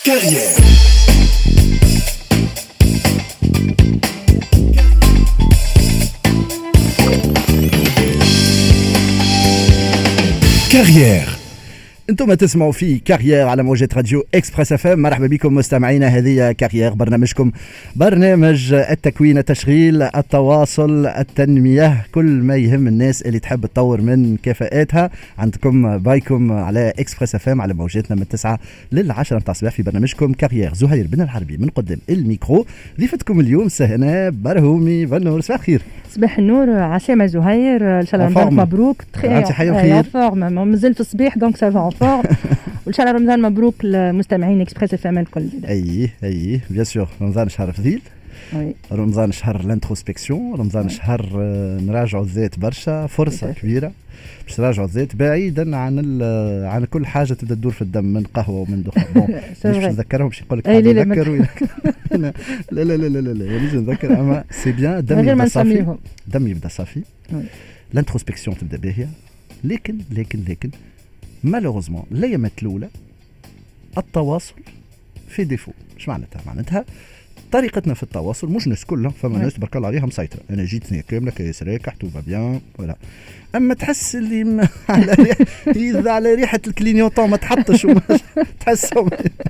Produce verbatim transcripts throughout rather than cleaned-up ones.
Carrière. Carrière. انتم تسمعوا في كارير على موجة راديو اكسبريس اف ام. مرحبا بكم مستمعينا، هذه كارير برنامجكم، برنامج التكوين، التشغيل، التواصل، التنمية، كل ما يهم الناس اللي تحب تطور من كفاءاتها. عندكم بايكم على اكسبريس اف ام على موجتنا من تسعة للعشرة متاع الصباح في برنامجكم كارير. زهير بن الحربي من قدام الميكرو، ضيفتكم اليوم سهنا برهومي. بالنور، صباح الخير. صباح النور، عسامة زهير، ان شاء الله رمضان مبروك. انت حي وخير. فورم مازال في الصباح دونك سافا فور. وان شاء الله رمضان مبروك للمستمعين اكسبريس اف ام الكل. اي اي بيان سور، رمضان شهر فضيل. وي. رمضان شهر الانتروسبكسيون، رمضان شهر نراجعوا الذات برشا، فرصه كبيره باش نراجعوا الذات بعيدا عن عن كل حاجه تبدا تدور في الدم من قهوه ومن دخان. بون باش نذكرهم باش يقول لك نذكر لا لا لا لا لا يجي نذكر، اما سي بيان الدم يبدا صافي، الدم يبدا صافي، الانتروسبكسيون تبدا باهيه. لكن لكن لكن مالوغوزمون الايامات الاولى التواصل في ديفو. اش معناتها؟ معناتها طريقتنا في التواصل مش ناس كلها، فما ناس تبارك الله عليها مسيطره، انا جيت ثنيه كامله كيس راكح تو بيان ولا، اما تحس اللي م... على ريحه على ريحه الكلينيوطون ما تحطش تحسهم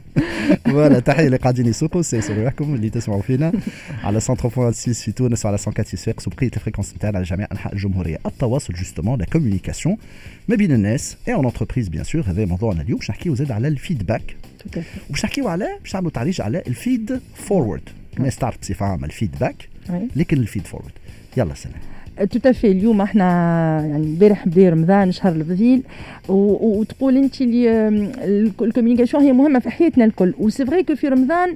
ولا. تحيه اللي قاعدين يسوقوا سيسروا لكم اللي تسمعوا فينا على مية وستة فاصلة ستة في تونس وعلى مية وأربعة في فاقس وبقيه الفريكونس نتاعنا على جميع انحاء الجمهوريه. التواصل جوستومون لا كومونيكاسيون ما بين الناس اي اون انتربريز بيان سور. هذا موضوعنا اليوم. باش نحكيو زاد على الفيدباك، وباش نحكيو على باش نعملوا تعريج على الفيد فورورد. الناس تعرف بصفه عامه الفيدباك، لكن الفيد فورورد يلا سنة توتافي. اليوم احنا يعني امبارح بدا رمضان شهر الفضيل، وتقول انت اللي الكوميونيكاسيون هي مهمه في حياتنا الكل، وسي فري كو في رمضان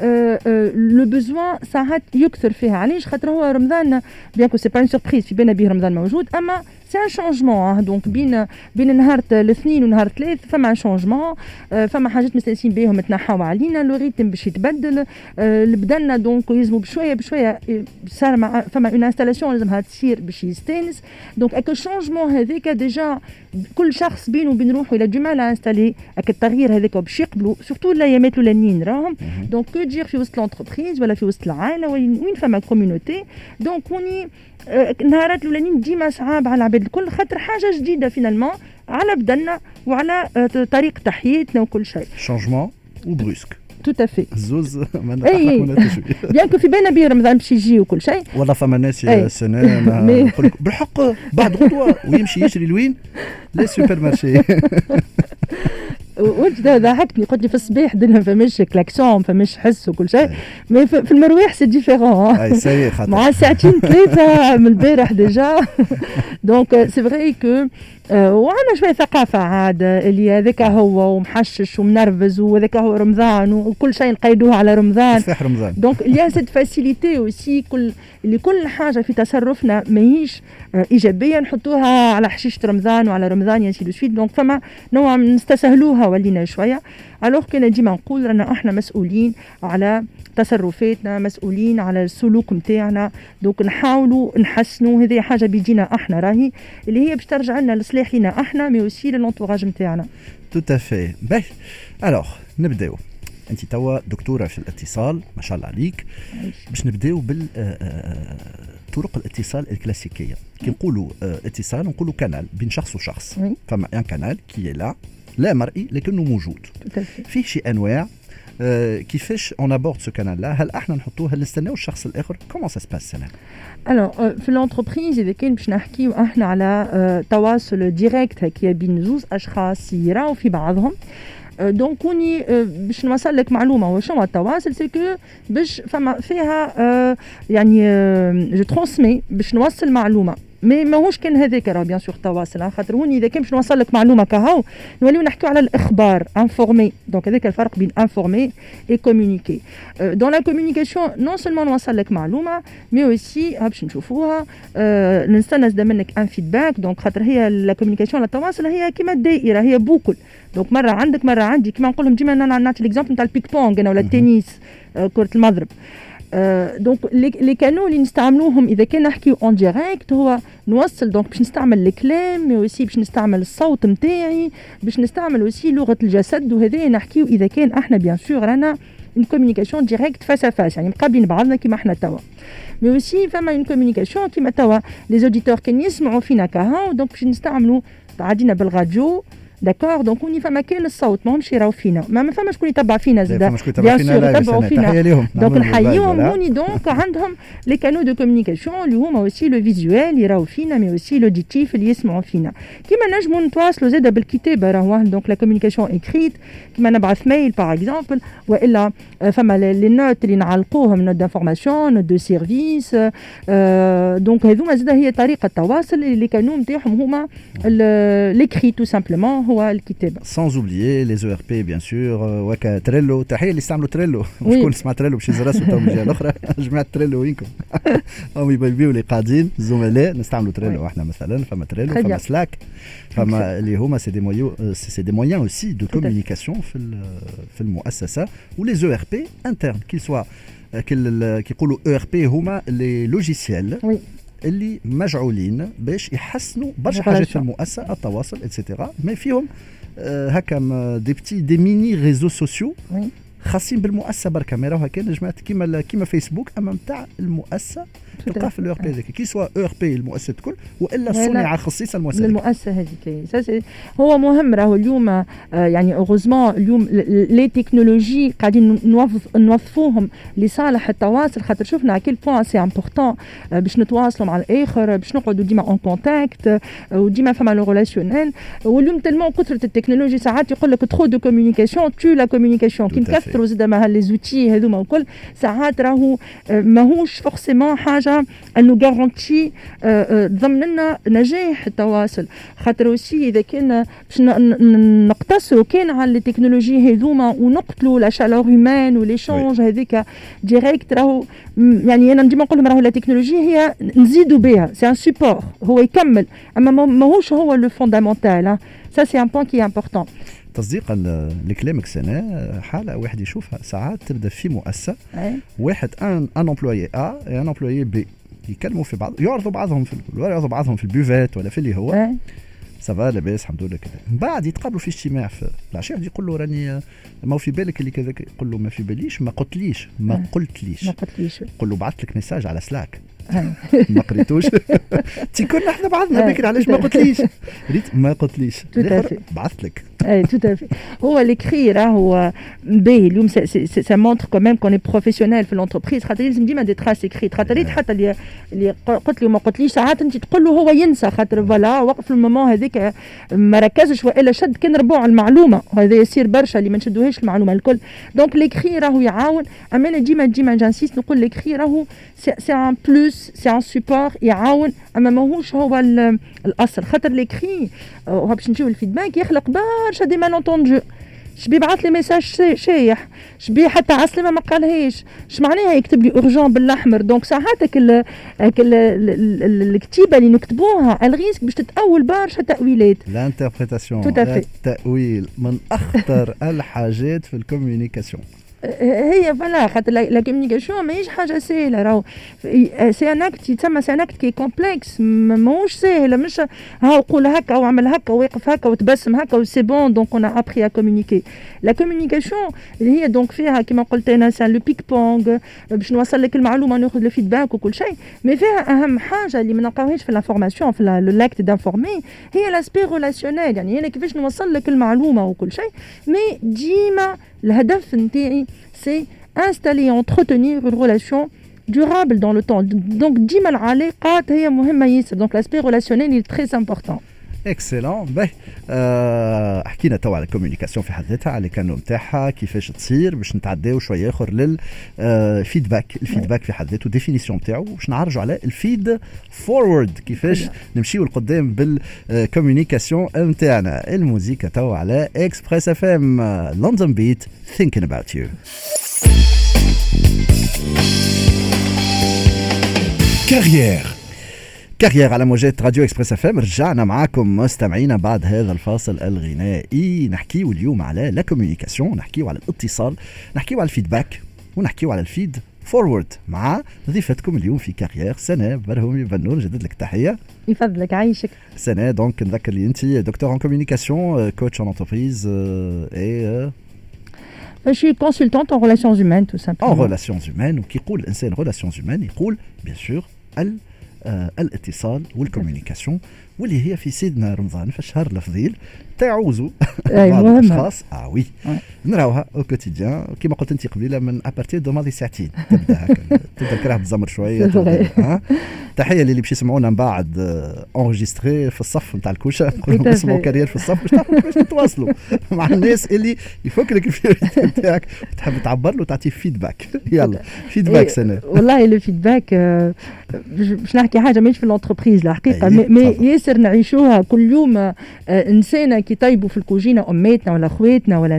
لو بوزوان ساعات يكثر فيها. علاش؟ خاطر هو رمضان بيان كو سي با اون سوربريز، في بالنا به رمضان موجود، اما سي ان شانجمون. دونك بين بين نهار الاثنين ونهار الثلاث فما ان شانجمون، فما حاجات مستانسين بهم تنحاو علينا، لو ريتم باش يتبدل، بدلنا دونك يلزموا بشويه بشويه صار فما اون انستالاسيون لازمها تصير باش يستانس. دونك اك الشانجمون هذاك ديجا كل شخص بينه وبين روحه الى دو مال انستالي اك التغيير هذاك باش يقبلوا، سورتو الايامات الاولانيين راهم. دونك كو دير في وسط لونتربريز ولا في وسط العائله وين فما كوميونيتي، دونك وني النهارات الاولانيين ديما صعاب على العباد الكل، خاطر حاجه جديده فينالمون على بدلنا وعلى طريقه تحياتنا وكل شيء. شانجمون وبروسك tout à fait. زوز ما نتحققوناش بيان كو في بالنا بيه رمضان باش يجي وكل شيء. والله فما ناس يا سنة بالحق بعد غدوه ويمشي يشري لوين لي سوبر مارشي. وجده ضحكني، قلت لي في الصباح دلهم فماش كلاكسون فماش حس وكل شيء، مي في المرويح سي ديفيرون. اي سي خاطر مع ساعتين ثلاثه من البارح ديجا. دونك سي فري كو وعندنا شويه ثقافه عاد اللي هذاك هو ومحشش ومنرفز وهذاك هو رمضان وكل شيء نقيدوه على رمضان. صح رمضان. دونك اللي سيت فاسيليتي اوسي كل اللي كل حاجه في تصرفنا ماهيش ايجابيه نحطوها على حشيشه رمضان وعلى رمضان يا سيدي سويت. دونك فما نوع نستسهلوها ولينا شويه. الوغ كنا ديما نقول رانا احنا مسؤولين على تصرفاتنا، مسؤولين على السلوك نتاعنا، دونك نحاولوا نحسنوا. هذه حاجه بيجينا احنا راهي اللي هي باش ترجع لنا لصلاح لينا احنا مي اوسي للونتوراج نتاعنا. توتافي. باهي الوغ نبداو. انت توا دكتوره في الاتصال ما شاء الله عليك. باش نبداو بال طرق الاتصال الكلاسيكيه. كي نقولوا اتصال نقولوا كانال بين شخص وشخص. فما ان كانال كي لا لا مرئي لكنه موجود. فيه شي انواع آه كيفاش اون ابورد سو كانال لا؟ هل احنا نحطوه؟ هل نستناو الشخص الاخر؟ كومون سا سباس سنة؟ الو في لونتربريز اذا كان باش نحكيو احنا على آه تواصل ديريكت هكا بين زوز اشخاص يراو في بعضهم، دونك كوني باش نوصل لك معلومه وشنو التواصل سي كو باش فما فيها آه يعني جو ترانسمي باش نوصل معلومه، مي ماهوش كان هذاك راه بيان سور تواصل. خاطر هوني اذا كان باش نوصل لك معلومه كهو نوليو نحكيو على الاخبار انفورمي. دونك هذاك الفرق بين انفورمي اي كومونيكي. دون لا كومونيكاسيون نون سولمون نوصل لك معلومه مي اوسي باش نشوفوها أه نستنى زاد منك ان فيدباك. دونك خاطر هي لا كومونيكاسيون لا التواصل هي كيما الدائره، هي بوكل. دونك مره عندك مره عندي، كيما نقول لهم ديما نعطي ليكزامبل نتاع البيك بونغ ولا التنس، أه كره المضرب. دونك لي كانو اللي نستعملوهم اذا كان نحكيو اون ديريكت هو نوصل دونك باش نستعمل الكلام مي اوسي باش نستعمل الصوت نتاعي باش نستعمل اوسي لغه الجسد وهذا نحكيو اذا كان احنا بيان سور رانا une communication directe face à face يعني مقابلين بعضنا كيما احنا توا مي اوسي فما une communication كيما توا لي اوديتور كان يسمعوا فينا كهو دونك باش نستعملوا عادينا بالراديو داكور دونك وني فما كان الصوت ماهمش يراو فينا ما فما شكون يتبع فينا زاد بيان سور يتبعوا فينا دونك نحييهم هوني دونك عندهم لي كانو دو كومونيكاسيون اللي هما اوسي لو فيزوال يراو فينا مي اوسي لوديتيف اللي يسمعوا فينا كيما نجموا نتواصلوا زاد بالكتابه راهو دونك لا كومونيكاسيون اكريت كيما نبعث ميل باغ اكزومبل والا فما لي نوت اللي نعلقوهم نوت دانفورماسيون نوت دو سيرفيس دونك هذوما زاد هي طريقه التواصل اللي كانوا نتاعهم هما ليكري تو سامبلومون هو الكتابه sans oublier les E R P bien sûr وكا تريلو تحيه اللي يستعملوا تريلو شكون سمع تريلو باش يزرسوا تو من الجهه الاخرى جماعه تريلو وينكم هم يبيبيو اللي قاعدين الزملاء نستعملوا تريلو احنا مثلا فما تريلو فما سلاك فما اللي هما سي دي مويو سي دي مويان اوسي دو كومونيكاسيون في في المؤسسه ولي او ار بي انترن كيل سوا كيقولوا او ار بي هما لي لوجيسيال اللي مجعولين باش يحسنوا برشا حاجات في المؤسسه التواصل اتسيتيرا ما فيهم هكا دي بتي دي ميني ريزو سوسيو خاصين بالمؤسسه بركه ما راهو كان جماعه كيما كيما فيسبوك اما نتاع المؤسسه تلقاه في الاو ار بي هذيك كي سوا او ار بي المؤسسه الكل والا صنع خصيصه المؤسسه المؤسسه هذيك هو مهم راهو اليوم يعني اوغوزمون اليوم لي تكنولوجي قاعدين نوظفوهم لصالح التواصل خاطر شفنا على كيل بوين سي امبورطون باش نتواصلوا مع الاخر باش نقعدوا ديما اون كونتاكت وديما فما لو ريلاسيونيل واليوم تلمون كثره التكنولوجي ساعات يقول لك ترو دو كومونيكاسيون تو لا كومونيكاسيون كي نكثروا زاد مع لي زوتي هذوما الكل ساعات راهو ماهوش فورسيمون حاجه انه غارونتي ضمن لنا نجاح التواصل خاطر وسي اذا كان باش نقتصروا كان على التكنولوجي هذوما ونقتلوا لا شالور هيومان وليشونج هذيك ديريكت راهو يعني انا ديما نقول لهم راهو لا تكنولوجي هي نزيدوا بها سي ان سوبور هو يكمل اما ماهوش هو لو فوندامونتال سا سي ان بوين كي امبورطون تصديقا لكلامك سنة حالة واحد يشوفها ساعات تبدا في مؤسسة واحد ان ان امبلويي ا ان امبلويي بي يكلموا في بعض يعرضوا بعضهم في يعرضوا بعضهم في البوفات ولا في اللي هو سافا لاباس الحمد لله كذا من بعد يتقابلوا في اجتماع في العشاء يقول له راني ما في بالك اللي كذا يقول له ما في باليش ما قلتليش ما قلتليش ما قلتليش يقول له بعثت لك ميساج على سلاك ما قريتوش تيكون احنا بعضنا بكري علاش ما قلتليش ريت ما قلتليش بعثت لك اي تو تافي هو ليكري راهو باهي اليوم سا مونتر كو ميم كون اي بروفيسيونيل في لونتربريز خاطر لازم ديما دي تراس اكريت خاطر حتى اللي اللي قلت له ما قلتليش ساعات انت تقول له هو ينسى خاطر فوالا وقف المومون هذيك ما ركزش والا شد كان ربوع المعلومه هذا يصير برشا اللي ما نشدوهاش المعلومه الكل دونك ليكري راهو يعاون اما انا ديما ديما جانسيست نقول ليكري راهو سي ان بلوس سي ان سوبور يعاون اما ماهوش هو الاصل خاطر ليكري باش نجيو الفيدباك يخلق برشا دي مالونتوندو شبي بعث لي ميساج شايح شبي حتى عسلمه ما قالهاش اش معناها يكتب لي اورجون بالاحمر دونك ساعات هاك الكتيبه اللي نكتبوها الريسك باش تتاول برشا تاويلات الانتربريتاسيون التاويل من اخطر الحاجات في الكوميونيكاسيون هي فوالا خاطر لا كوميونيكاسيون ماهيش حاجه سهله راهو سي ان اكت يتسمى سي ان اكت كي كومبلكس ماهوش سهله مش ها قول هكا واعمل هكا ويقف هكا وتبسم هكا وسي بون دونك اون ابري ا كومونيكي لا كوميونيكاسيون اللي هي دونك فيها كيما قلت انا سان لو بيك بونغ باش نوصل لك المعلومه ناخذ لو فيدباك وكل شيء مي فيها اهم حاجه اللي ما نلقاوهاش في الانفورماسيون في لاكت دانفورمي هي لاسبي ريلاسيونيل يعني انا كيفاش نوصل لك المعلومه وكل شيء مي ديما الهدف نتاعي c'est installer et entretenir une relation durable dans le temps. Donc, ديما العلاقات هي مهمة ياسر. Donc, l'aspect relationnel il est très important. اكسلون باهي أه حكينا تو على الكوميونيكاسيون في حد ذاتها على الكانون نتاعها كيفاش تصير باش نتعداو شويه اخر للفيدباك أه الفيدباك في حد ذاته ديفينيسيون نتاعو باش نعرجوا على الفيد فورورد كيفاش نمشيو لقدام بالكوميونيكاسيون نتاعنا الموزيكا تو على اكسبريس اف ام لندن بيت thinking about you كارير كارير على موجات راديو اكسبريس اف ام. رجعنا معاكم مستمعينا بعد هذا الفاصل الغنائي. نحكيو اليوم على لا كوميونيكاسيون، نحكيو على الاتصال، نحكيو على الفيدباك، ونحكيو على الفيد فورورد مع ضيفتكم اليوم في كارير سنة برهومي بنور. جدد لك تحية. يفضلك عايشك. سنة دونك نذكر لي أنت دكتور en communication, coach en entreprise et Je suis consultante en relations humaines tout simplement. En relations humaines وكي يقول الإنسان relations humaines يقول bien sûr ال الاتصال والكوميونيكاسيون واللي هي في سيدنا رمضان في الشهر الفضيل تعوزوا بعض الاشخاص اه وي نراوها او كوتيديان كيما قلت انت قبيله من ابارتي دو ماضي ساعتين تبدا هكا تبدا الكراه بتزمر شويه ها. تحيه للي باش يسمعونا من بعد انجستري في الصف نتاع الكوشه نقول لهم اسمعوا كارير في الصف باش تعرفوا كيفاش تتواصلوا مع الناس اللي يفك لك الفيدباك نتاعك تحب تعبر له تعطيه فيدباك. يلا فيدباك سنه. والله لو فيدباك باش نحكي حاجه مش في الانتربريز الحقيقه مي ياسر نعيشوها كل يوم. انسانه كي طيبوا في الكوجينه اماتنا ولا خواتنا ولا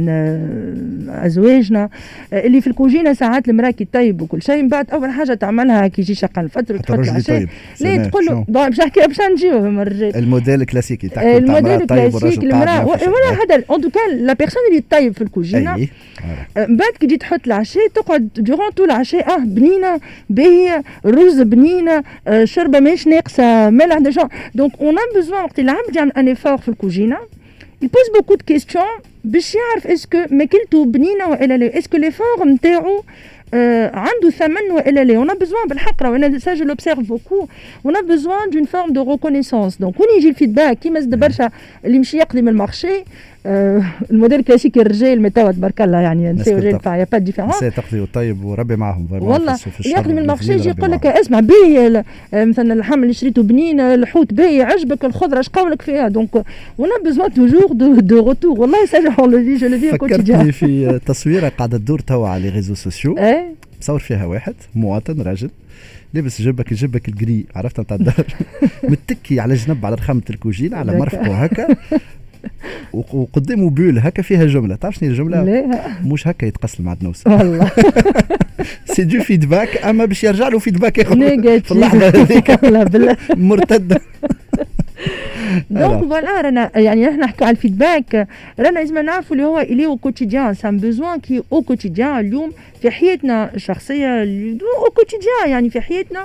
ازواجنا اللي في الكوجينه ساعات المراه كي طيب وكل شيء من بعد اول حاجه تعملها كي يجي شقه الفطر تحط العشاء لا تقول له باش نحكي باش نجيوهم الرجال الموديل الكلاسيكي تاع الموديل الكلاسيكي المراه ولا هذا ان توكا لا بيرسون اللي طيب في الكوجينه من بعد كي تجي تحط العشاء تقعد دورون طول العشاء اه بنينه باهيه الرز بنينه شربه ماهيش ناقصه ملح دي جون. دونك اون ا بيزوان وقت العبد يعمل ان ايفور في الكوجينه il pose beaucoup de questions باش يعرف اسكو ماكلته بنينه والا لا اسكو ليفور نتاعو آه عنده ثمن والا لا. on a besoin بالحق وانا ça je l'observe beaucoup on a besoin d'une forme de reconnaissance. donc وين يجي الفيدباك كيما زاد برشا اللي مشي يقدم المارشي آه الموديل الكلاسيكي الرجال متوا تبارك الله يعني نساو رجال يا با ديفيرونس نساء تقضي وطيب وربي معاهم والله اللي يقدم المارشي يجي يقول لك اسمع باهي مثلا اللحم اللي شريته بنين الحوت باهي عجبك الخضره اش قولك فيها. دونك on a besoin toujours de de retour والله ça je le vis je le vis au quotidien. فكرتني في تصويره قاعده تدور توا على لي ريزو سوسيو مصور فيها واحد مواطن راجل لابس جبك جبك الجري عرفت نتاع الدار متكي على جنب على رخامه الكوجين على مرفقه هكا وقدامه بول هكا فيها جمله تعرف شنو الجمله؟ مش هكا يتقسم مع دنوس والله سي دو فيدباك اما باش يرجع له فيدباك ياخذ في اللحظه هذيك بالله مرتده. دونك فوالا رانا يعني احنا نحكوا على الفيدباك رانا لازم نعرفوا اللي هو اللي او كوتيديان سان بوزوان كي او كوتيديان اليوم في حياتنا الشخصيه او كوتيديان يعني في حياتنا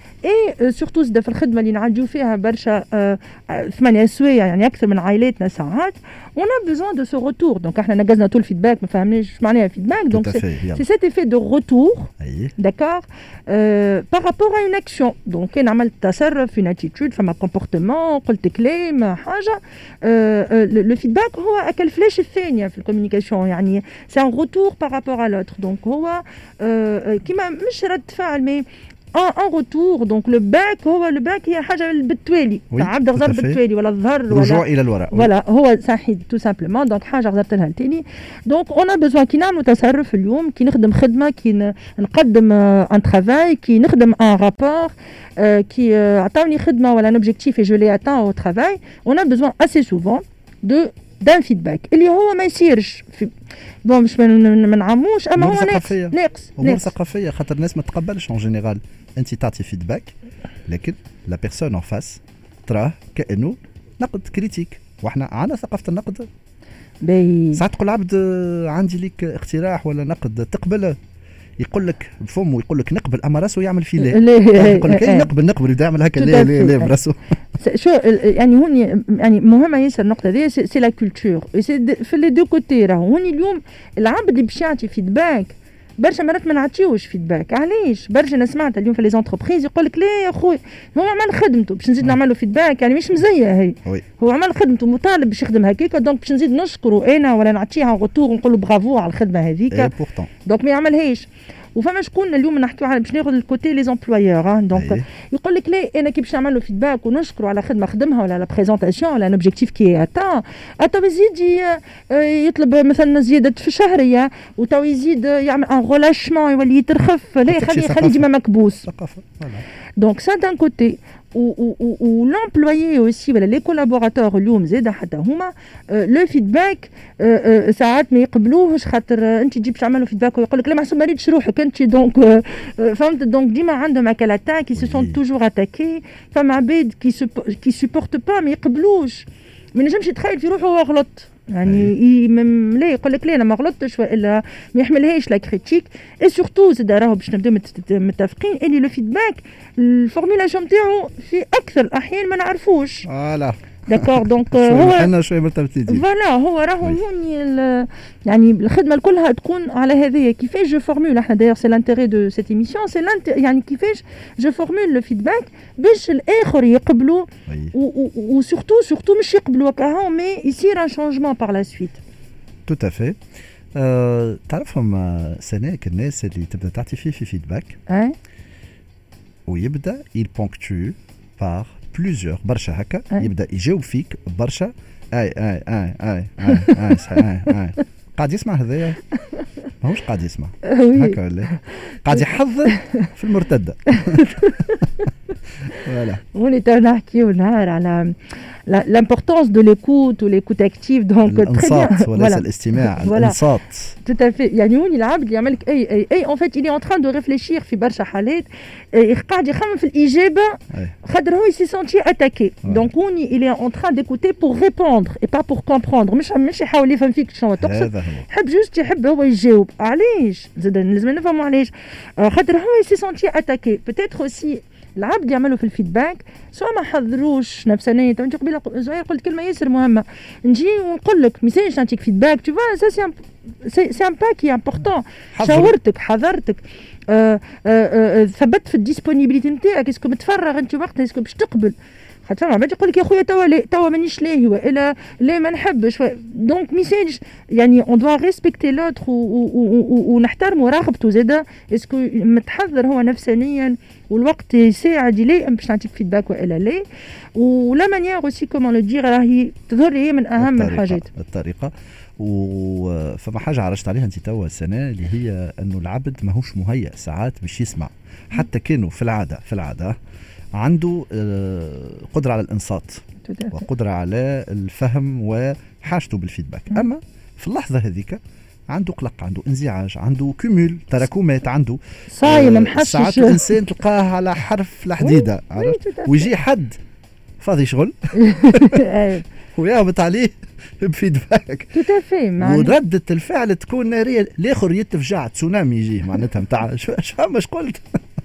اي سورتو في الخدمه اللي نعديو فيها برشا آه ثمانية سوايع يعني اكثر من عائلاتنا ساعات on a besoin de ce retour. donc احنا نقزنا طول الفيدباك ما فهمناش اش معناها فيدباك. donc c'est cet effet de retour d'accord euh, par rapport à une action. donc كان عملت تصرف في اتيتود فما كومبورتمون قلت كلام حاجه لو فيدباك هو اكل فلاش الثانيه في الكوميونيكاسيون يعني c'est un retour par rapport à l'autre. donc هو كيما مش رد فعل مي ان روتور. دونك لو باك هو لو باك هي حاجه بالتوالي عبد غزر بالتوالي ولا الظهر ولا رجوع الى الوراء ولا هو صحيح تو سامبلومون. دونك حاجه غزرت لها التالي. دونك اون ا بيزوان كي نعملوا تصرف اليوم كي نخدم خدمه كي نقدم ان ترافاي كي نخدم ان رابور كي عطاوني خدمه ولا ان اوبجيكتيف اي جو لي اتان او ترافاي اون ا بيزوان اسي سوفون دو دان فيدباك اللي هو ما يصيرش في بون مش ما نعموش اما هو ناقص ناقص امور ثقافيه خاطر الناس ما تقبلش اون جينيرال انت تعطي فيدباك لكن لا بيرسون اون فاس تراه كانه نقد كريتيك واحنا عندنا ثقافه النقد باهي ساعات تقول عبد عندي لك اقتراح ولا نقد تقبله يقول لك بفمه يقول لك نقبل اما راسه يعمل فيه لا يقول لك اي نقبل نقبل يبدا يعمل هكا لا لا لا براسه شو يعني هون يعني مهمه ياسر النقطه هذه سي لا كولتور في لي دو كوتي راهو هون اليوم العبد اللي باش يعطي فيدباك برشا مرات ما نعطيوش فيدباك. علاش؟ برشا انا سمعت اليوم في لي زونتربريز يقول لك لا يا خويا هو عمل خدمته باش نزيد نعمل له فيدباك يعني مش مزيه هي هو عمل خدمته مطالب باش يخدم هكاك دونك باش نزيد نشكره انا ولا نعطيها غوتور ونقول له برافو على الخدمه هذيك دونك ما يعملهاش. وفما شكون اليوم نحكيو على باش ناخذ الكوتي لي زومبلويور دونك يقول لك لا انا كي باش نعمل له فيدباك ونشكره على خدمه خدمها ولا على بريزونطاسيون ولا ان اوبجيكتيف كي اتان اتو يزيد يطلب مثلا زياده في الشهريه وتو يزيد يعمل ان ريلاشمون يولي يترخف لا خلي خلي ديما مكبوس دونك سا دان كوتي و l'employé aussi ولا لي كولابوراتور اليوم زاده حتى هما لو فيدباك ساعات ما يقبلوهش خاطر انت تجيب تعملوا فيدباك ويقول لك لا محسوب ما ريتش روحك انت دونك فهمت دونك ديما عندهم هكا اتاك كي سو سون توجور اتاكي فما عباد كي كي سوبورت با ما يقبلوش ما نجمش يتخيل في روحه هو غلط يعني لا يقول لك لا انا ما غلطتش والا ما يحملهاش لا كريتيك. اي سورتو زاد راهو باش نبداو متفقين اللي لو فيدباك الفورميلاسيون نتاعو في اكثر الاحيان ما نعرفوش. فوالا داكور دونك هو احنا شويه مرتبطين. فوالا هو راهو هوني يعني الخدمه الكلها تكون على هذه كيفاش جو فورمول. احنا دايوغ سي لانتيري دو سيت ايميسيون سي يعني كيفاش جو فورمول لو فيدباك باش الاخر يقبلوا وسورتو سورتو مش يقبلوا هكا مي يصير ان شانجمون بار لا سويت. تو افي. أه تعرفهم سناك الناس اللي تبدا تعطي فيه في فيدباك اي ويبدا يل بونكتو بار بلوزيور برشا هكا يبدا يجاوب فيك برشا اي اي اي اي اي اي اي اي قاعد يسمع هذايا ماهوش قاعد يسمع هكا ولا قاعد يحضر في المرتده. فوالا وني تو نحكيو نهار على l'importance de l'écoute ou l'écoute active donc très bien وليس الاستماع الانصات tout à fait. يعني هوني العبد اللي يعمل لك اي اي اي en fait il est en train de réfléchir في برشا حالات قاعد يخمم في الاجابه خاطر هو يسي سونتي اتاكي دونك هوني il est en train d'écouter pour répondre et pas pour comprendre مش مش يحاول يفهم فيك شنو تقصد يحب جوست يحب هو يجاوب. علاش زاد لازم نفهموا علاش خاطر هو يسي سونتي اتاكي peut-être aussi العبد يعملوا في الفيدباك سواء ما حضروش نفسانية. انت قبيله زهير قلت كلمه ياسر مهمه نجي ونقول لك ميساج نعطيك فيدباك تو فوا سا سي سي ان با كي امبورطون. شاورتك حضرتك آآ آآ ثبت في الديسبونيبيليتي نتاعك اسكو متفرغ انت وقتها اسكو باش تقبل. خاطر ما بعد يقول لك يا خويا توا لا توا مانيش لاهي والا لا ما نحبش دونك ميساج يعني اون دوا ريسبكتي لوتر ونحترموا رغبته زاده اسكو متحضر هو نفسانيا والوقت يساعد يلائم باش نعطيك فيدباك والا لا. ولا مانيير اوسي كومون لو دير راهي تظهر لي من اهم الحاجات الطريقه. وفما حاجه عرجت عليها انت توا السنه اللي هي انه العبد ماهوش مهيأ ساعات باش يسمع حتى كانوا في العاده في العاده عنده قدرة على الإنصات وقدرة على الفهم وحاجته بالفيدباك. أما في اللحظة هذيك عنده قلق عنده انزعاج عنده كومول تراكمات عنده صايم محشش. ساعات الإنسان تلقاه على حرف الحديدة ويجي حد فاضي شغل ويهبط عليه بفيدباك وردة الفعل تكون نارية الآخر يتفجع تسونامي يجيه معناتها متاع شو مش قلت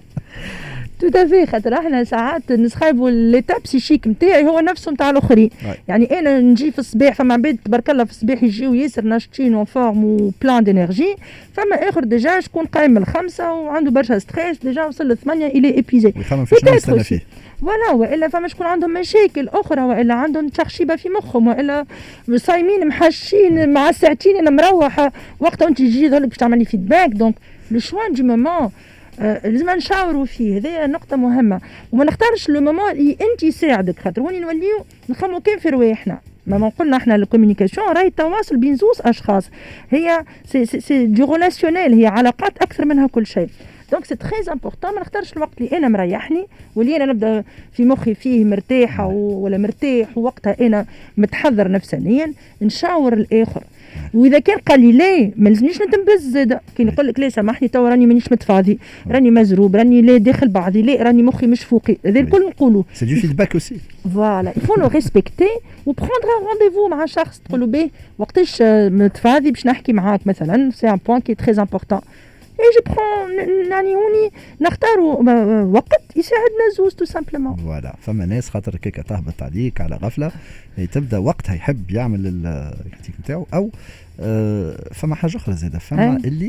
تو تافي. خاطر احنا ساعات نسخايبوا ليتاب بسيشيك نتاعي هو نفسه نتاع الاخرين. يعني انا نجي في الصباح فما عباد تبارك الله في الصباح يجيو ياسر ناشطين وفورم وبلان دينيرجي فما اخر ديجا شكون قايم من الخمسه وعنده برشا ستريس ديجا وصل للثمانيه الى ايبيزي ويخمم في شنو يستنى فيه. فوالا والا فما شكون عندهم مشاكل اخرى والا عندهم تشخشيبه في مخهم والا صايمين محشين مع ساعتين انا مروحه وقتها انت تجي تقول لك باش تعمل لي فيدباك. دونك لو شوان دو مومون آه لازم نشاوروا فيه. هذه نقطة مهمة وما نختارش لو مومون اللي انت يساعدك خاطر وني نوليو نخمو كان في رواحنا. ما قلنا احنا الكوميونيكاسيون راهي التواصل بين زوز اشخاص هي سي سي سي دي ريلاسيونيل هي علاقات اكثر منها كل شيء. دونك سي تري امبورطون ما نختارش الوقت اللي انا مريحني واللي انا نبدا في مخي فيه مرتاحه ولا مرتاح ووقتها انا متحضر نفسانيا نشاور الاخر. واذا كان قال لي لا ما لازمنيش نتنبز زاده. كي يقول لك لا سامحني تو راني مانيش متفاضي راني مزروب راني لا داخل بعضي لا راني مخي مش فوقي هذا الكل نقولوا سي دو فيدباك اوسي. فوالا يفو نو ريسبكتي وبروندر رونديفو مع شخص تقول له به وقتاش متفاضي باش نحكي معاك مثلا. سي ان بوين كي تري امبورطون اي جو برون يعني هوني نختاروا وقت يساعدنا زوز تو سامبلومون. فوالا فما ناس خاطر كيكا تهبط عليك على غفله تبدا وقتها يحب يعمل الكريتيك نتاعو او آه فما حاجه اخرى زاده فما أي. اللي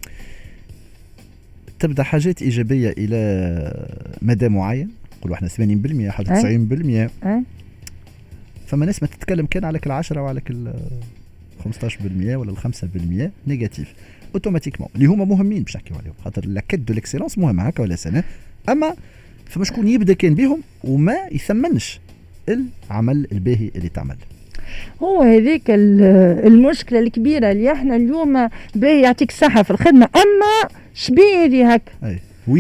تبدا حاجات ايجابيه الى مدى معين نقولوا احنا ثمانين بالمئة حتى تسعين بالمئة. فما ناس ما تتكلم كان عليك العشرة وعليك ال خمسطاش بالمئة ولا الخمسة بالمئة نيجاتيف اوتوماتيكمون اللي هما مهمين باش نحكيو عليهم خاطر لاكيت دو ليكسيلونس مهمه هكا ولا سنه. اما فما شكون يبدا كان بهم وما يثمنش العمل الباهي اللي تعمل. هو هذيك المشكله الكبيره اللي احنا اليوم باهي يعطيك الصحه في الخدمه اما شبيه هذه هكا اي وي مي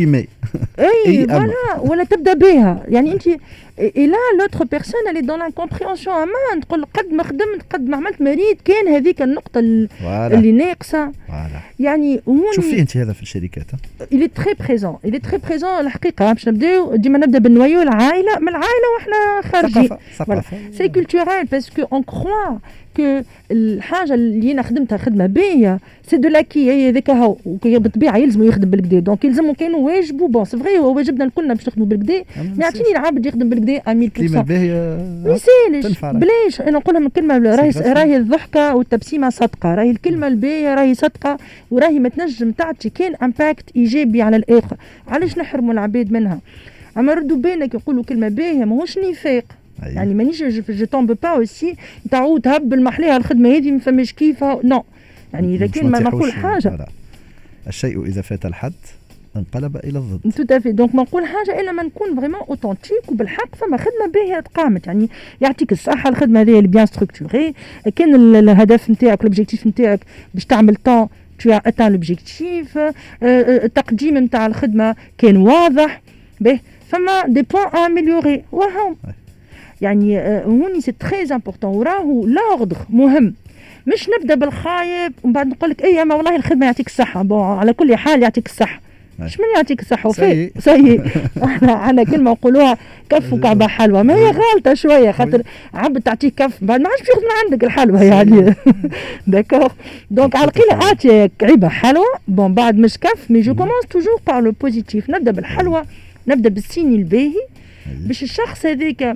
اي فوالا ولا تبدا بها يعني انت الى لوتر بيرسون اللي دون لانكومبريونسيون امان تقول قد ما خدمت قد ما عملت مريض كان هذيك النقطه اللي ناقصه يعني هو شوفي انت هذا في الشركات il est très présent il est très présent الحقيقه باش نبداو ديما نبدا بالنوايا العائله من العائله واحنا خارجين سي كولتورال باسكو اون كروا كو الحاجه اللي انا خدمتها خدمه باهيه سي دو لاكي هي هذاك هو بالطبيعه يلزموا يخدم بالكدا دونك يلزموا كانوا واجبوا بون سي فري هو واجبنا الكلنا باش نخدموا بالكدا ما يعطيني العبد يخدم بالكدا مية بالمية ما يسالش بلاش انا نقول لهم الكلمه راهي راهي الضحكه والتبسيمه صدقه راهي الكلمه الباهيه راهي صدقه وراهي ما تنجم تعطي كان امباكت ايجابي على الاخر علاش نحرموا العباد منها اما ردوا بالك يقولوا كلمه باهيه ماهوش نفاق يعني مانيش جو تومب با اوسي تعود تهبل محليها الخدمه هذه ما فماش كيفها نو يعني اذا كان ما نقول حاجه الشيء اذا فات الحد انقلب الى الضد تو تافي دونك ما نقول حاجه الا ما نكون فريمون اوثنتيك وبالحق فما خدمه باهيه تقامت يعني يعطيك الصحه الخدمه هذه اللي بيان ستركتوري كان الهدف نتاعك الاوبجيكتيف نتاعك باش تعمل طون tu as atteint l'objectif التقديم نتاع الخدمه كان واضح به فما دي بوين ا اميليوري وهم يعني هوني سي تري امبورطون وراهو لاوردر مهم مش نبدا بالخايب ومن بعد نقول لك اي اما والله الخدمه يعطيك الصحه بون على كل حال يعطيك الصحه مش من يعطيك الصحه وفي سي احنا عندنا كلمه نقولوها كف وكعبه حلوه ما هي غالطه شويه خاطر عبد تعطيك كف بعد ما عادش ياخذ من عندك الحلوه يعني داكور دونك على القيله اعطي كعبه حلوه بون بعد مش كف مي جو كومونس توجور بار لو بوزيتيف نبدا بالحلوه نبدا بالسيني الباهي باش الشخص هذاك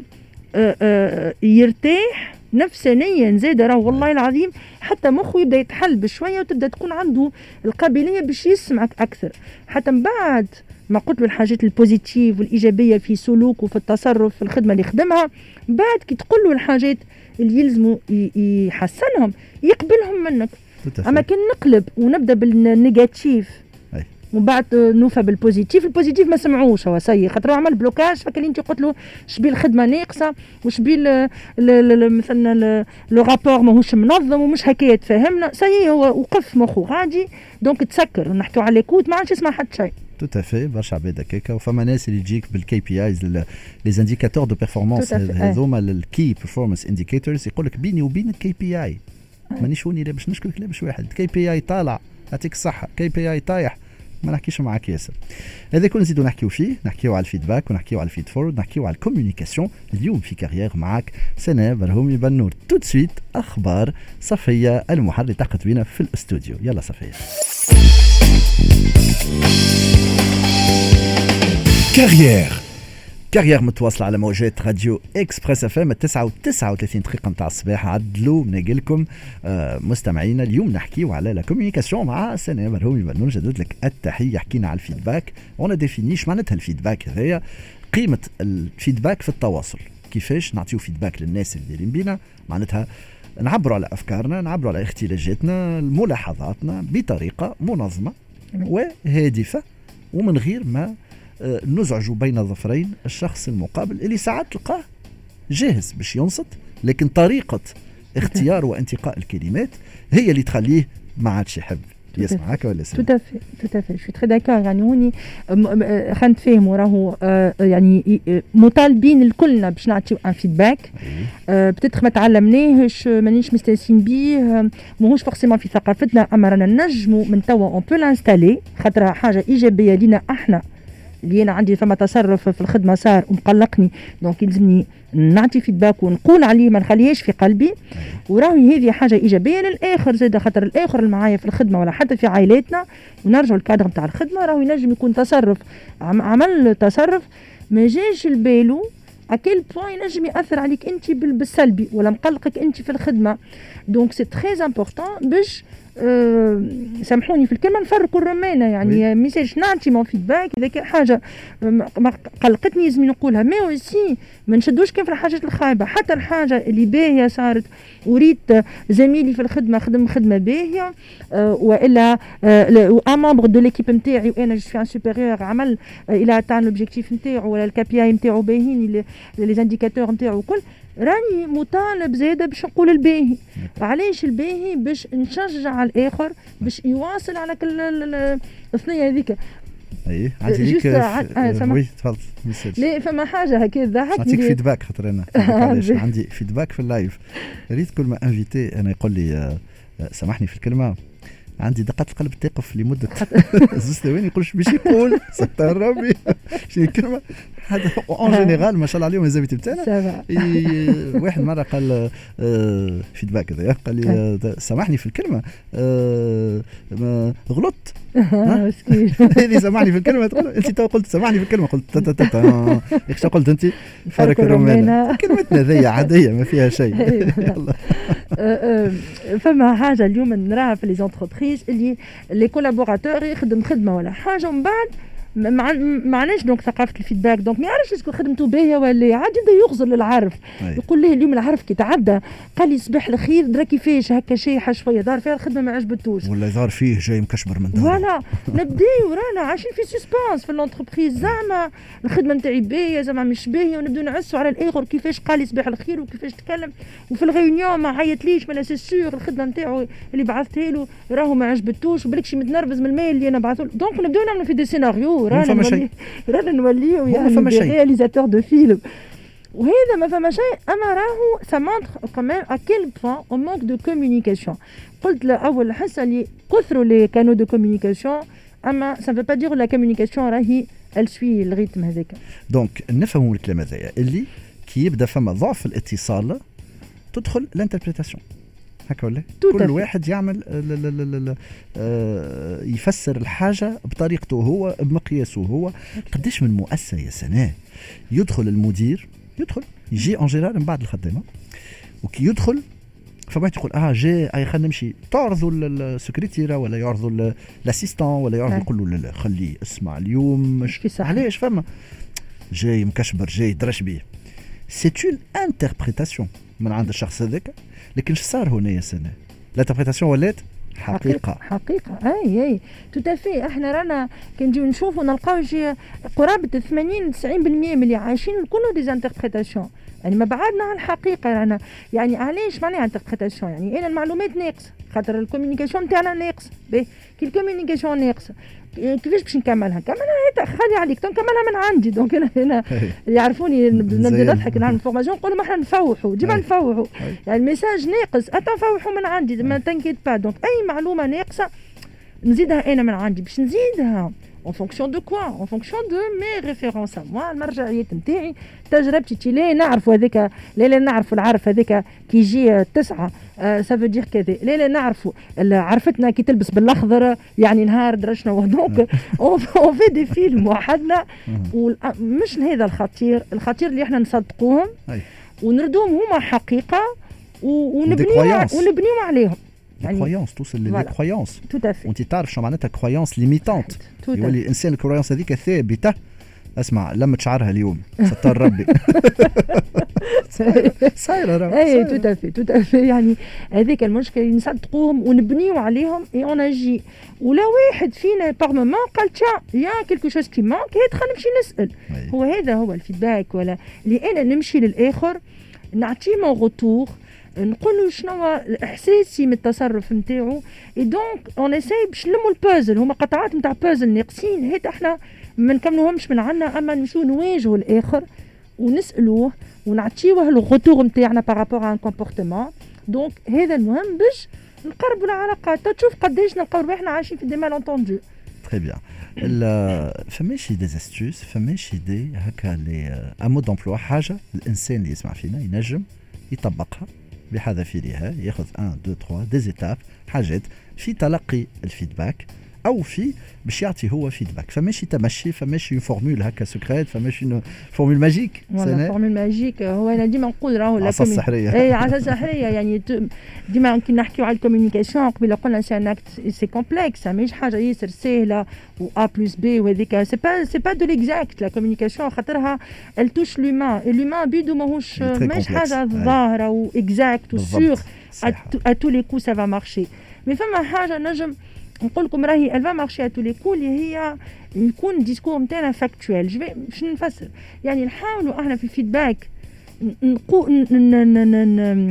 يرتاح نفسانيا زاد راه والله العظيم حتى مخه يبدا يتحل بشويه وتبدا تكون عنده القابليه باش يسمعك اكثر حتى من بعد ما قلت له الحاجات البوزيتيف والايجابيه في سلوكه وفي التصرف في الخدمه اللي خدمها بعد كي تقول له الحاجات اللي يلزموا يحسنهم يقبلهم منك اما كان نقلب ونبدا بالنيجاتيف ومن بعد نوفى بالبوزيتيف البوزيتيف ما سمعوش هو سي خاطر عمل بلوكاج فكان انت قلت له شبي الخدمه ناقصه وشبي مثلا لو رابور ماهوش منظم ومش هكايا تفهمنا سي هو وقف مخه غادي دونك تسكر نحكيو على كوت ما عادش يسمع حتى شيء تو تافي برشا عباد هكاكا وفما ناس اللي تجيك بالكي بي ايز لي انديكاتور دو بيرفورمانس هذوما الكي بيرفورمانس انديكيتورز يقول لك بيني وبين الكي بي اي مانيش هوني لا باش نشكرك لا باش واحد كي بي اي طالع يعطيك الصحه كي بي اي طايح ما نحكيش معاك ياسر هذا كل نزيدو نحكيو فيه نحكيو على الفيدباك ونحكيو على الفيد فورد نحكيو على الكوميونيكاسيون اليوم في كارير معاك سناء برهومي بنور تو سويت اخبار صفيه المحرر التقت بينا في الاستوديو يلا صفيه كارير كارير متواصلة على موجات راديو اكسبريس اف ام التسعة وتسعة وثلاثين دقيقة متاع الصباح عدلوا نقلكم آه مستمعينا اليوم نحكيو على لا كوميونيكاسيون مع سناء برهومي بنور جدد لك التحية حكينا على الفيدباك وانا ديفينيش معناتها الفيدباك هذايا قيمة الفيدباك في التواصل كيفاش نعطيو فيدباك للناس اللي دايرين بينا معناتها نعبروا على افكارنا نعبروا على اختلاجاتنا ملاحظاتنا بطريقة منظمة وهادفة ومن غير ما نزعج بين ظفرين الشخص المقابل اللي ساعات تلقاه جاهز باش ينصت لكن طريقة اختيار وانتقاء الكلمات هي اللي تخليه ما عادش يحب يسمعك ولا يسمعك. tout à fait tout à fait je suis très d'accord يعني هوني خلينا نتفاهموا راهو يعني مطالبين الكلنا باش نعطيو ان فيدباك بتاتخ ما تعلمناهش مانيش مستانسين بيه ماهوش فورسيمون في ثقافتنا اما رانا نجموا من توا اون بو لانستالي خاطر حاجه ايجابيه لينا احنا اللي انا عندي فما تصرف في الخدمه صار ومقلقني دونك يلزمني نعطي فيدباك ونقول عليه ما نخليهش في قلبي وراهي هذه حاجه ايجابيه للاخر زاد خاطر الاخر اللي معايا في الخدمه ولا حتى في عائلاتنا ونرجعوا الكادر نتاع الخدمه راهو ينجم يكون تصرف عمل تصرف ما جاش لبالو اكيل بوين ينجم ياثر عليك انت بالسلبي ولا مقلقك انت في الخدمه دونك سي تري امبورطون باش أه سامحوني في الكلمه نفرقوا الرمانه يعني ميساج نعطي مون فيدباك اذا كان حاجه ما قلقتني لازم نقولها مي اوسي ما نشدوش كان في الحاجات الخايبه حتى الحاجه اللي باهيه صارت وريت زميلي في الخدمه خدم خدمه باهيه أه والا ان ممبر دو ليكيب نتاعي وانا جو سوي ان سوبيريور عمل الى اتان لوبجيكتيف نتاعو ولا الكي بي اي نتاعو باهيين لي انديكاتور نتاعو الكل راني مطالب زاده باش نقول الباهي علاش الباهي باش نشجع الاخر باش يواصل على كل الثنيه هذيك اي عندي ليك وي تفضل. لا فما حاجه هكا ضحكني. نعطيك فيدباك خاطر انا عندي فيدباك في اللايف. ريت كل ما انفيتي انا يقول لي سامحني في الكلمه عندي دقات القلب تقف لمده زوج ثواني يقولش باش يقول ستر ربي شنو الكلمه هذا اون جينيرال ما شاء الله عليهم الزبيت بتاعنا. واحد مره قال فيدباك هذا قال لي سامحني في الكلمه غلطت مسكين هذه سامحني في الكلمه تقول انت تو قلت سامحني في الكلمه قلت تا تا تا ايش قلت انت فرق الرومانه كلمتنا ذي عاديه ما فيها شيء. يلا فما حاجه اليوم نراها في لي زونتربريز اللي لي كولابوراتور يخدم خدمه ولا حاجه ومن بعد ما عندناش دونك ثقافه الفيدباك دونك ما يعرفش اسكو خدمته باهيه ولا عاد يبدا يغزر للعرف. يقول ليه اليوم العرف كي تعدى قال لي صباح الخير درا كيفاش هكا شيحه شويه دار فيها الخدمه ما عجبتوش ولا يظهر فيه جاي مكشبر من داره فوالا نبداو رانا عايشين في سسبانس في الانتربريز زعما الخدمه نتاعي باهيه زعما مش باهيه ونبداو نعسوا على الاخر كيفاش قال لي صباح الخير وكيفاش تكلم وفي الغيونيون ما عيطليش ما سي سور الخدمه نتاعو اللي بعثتها له راهو ما عجبتوش وبالكش متنرفز من الميل اللي انا بعثه له دونك نبداو نعملوا في دي سيناريو رانا نولي رانا نوليو يعني دي رياليزاتور دو فيلم وهذا ما فما شيء اما راهو سا مونتر كمان ا كيل بوين او مانك دو كومونيكاسيون. قلت له اول حصه اللي كثروا لي كانو دو كومونيكاسيون اما سا فو با دير لا كومونيكاسيون راهي السوي الريتم هذاك. دونك نفهموا الكلام هذايا اللي كي يبدا فما ضعف الاتصال تدخل الانتربريتاسيون هكا ولا كل واحد يعمل ل ل ل آه يفسر الحاجه بطريقته هو بمقياسه هو. قداش من مؤسسه يا سناء يدخل المدير يدخل يجي اون جينيرال من بعد الخدامه وكي يدخل فما يقول اه جاي اي خلينا نمشي تعرضوا السكرتيره ولا يعرضوا الاسيستون ولا يعرضوا يقول له لا لا خليه اسمع اليوم مش علاش فما جاي مكشبر جاي درش بيه سي اون انتربريتاسيون من عند الشخص هذاك. لكن شو صار هنا يا سنة الانتربريتاسيون ولات حقيقة حقيقة اي اي توتافي. احنا رانا كي نجيو نشوفوا نلقاو شي قرابة ثمانين تسعين بالمئة من اللي عايشين كله دي انتربريتاسيون يعني ما بعدنا عن الحقيقة رانا يعني علاش معناها انتربريتاسيون يعني انا المعلومات ناقصة خاطر الكوميونيكاسيون نتاعنا ناقص باهي كي الكوميونيكاسيون ناقصة كيفاش باش نكملها نكملها خلي عليك نكملها من عندي دونك انا هنا يعرفوني نبدا نضحك نعمل فورماسيون نقول لهم احنا نفوحوا ديما نفوحوا يعني الميساج ناقص اتا نفوحوا من عندي ما تنكيت با دونك اي معلومه ناقصه نزيدها انا من عندي باش نزيدها en fonction de quoi en fonction de mes références à moi المرجعيات نتاعي تجربتي تي لا نعرفوا هذاك لا لا نعرفوا العرف هذاك كي يجي تسعة سا فو دير كذا لا لا نعرفوا عرفتنا كي تلبس بالاخضر يعني نهار درشنا دونك اون في دي فيلم وحدنا ومش هذا الخطير الخطير اللي احنا نصدقوهم ونردوهم هما حقيقه ونبنيو ونبنيو عليهم يعني كرويونس توصل للي كرويونس تو تافي وانت تعرف شو معناتها كرويونس ليميتونت يولي الانسان الكرويونس هذيك ثابته. اسمع لما شعرها اليوم ستار ربي صايره راه اي تو تافي تو تافي يعني هذيك المشكله اللي نصدقوهم ونبنيو عليهم اي اون اجي ولا واحد فينا باغ مومون قال تشا يا كيلكو شوز كي مانك هات خلينا نمشي نسال. هو هذا هو الفيدباك ولا اللي انا نمشي للاخر نعطيه مون روتور نقول له شنو احساسي من التصرف نتاعو اي دونك اون اساي باش نلموا البازل هما قطعات نتاع بازل ناقصين هيك احنا ما نكملوهمش من عندنا اما نمشيو نواجهوا الاخر ونسالوه ونعطيوه الغوتور نتاعنا بارابور ان كومبورتمون دونك هذا المهم باش نقربوا العلاقات تشوف قداش نلقاو روحنا عايشين في دي مال انتوندو. تري بيان فماشي دي استوس فماشي دي هكا لي امو دومبلوا حاجه الانسان اللي يسمع فينا ينجم يطبقها بحذافيرها ياخذ واحد اثنين ثلاثة دي زيتاب حاجات في تلقي الفيدباك او في باش يعطي هو فيدباك. فماشي تمشي فماشي فورمول هكا سكريت فماشي فورمول ماجيك ولا فورمول ماجيك. هو انا ديما نقول راهو لا عصا سحريه اي عصا سحريه يعني ديما كي نحكيو على الكوميونيكاسيون قبل قلنا سي ان اكت سي كومبلكس ماهيش حاجه ياسر سهله و ا بلس بي وهذيك سي با سي با دو ليكزاكت لا كوميونيكاسيون خاطرها التوش لومان لومان بيدو ماهوش ماهيش حاجه ظاهره و اكزاكت و سور ا تو لي كو سا فا مارشي مي فما حاجه نجم نقول لكم راهي الفا مارشي تو لي كول هي يكون الديسكور نتاعنا فاكتوال. جو باش نفسر يعني نحاولوا احنا في الفيدباك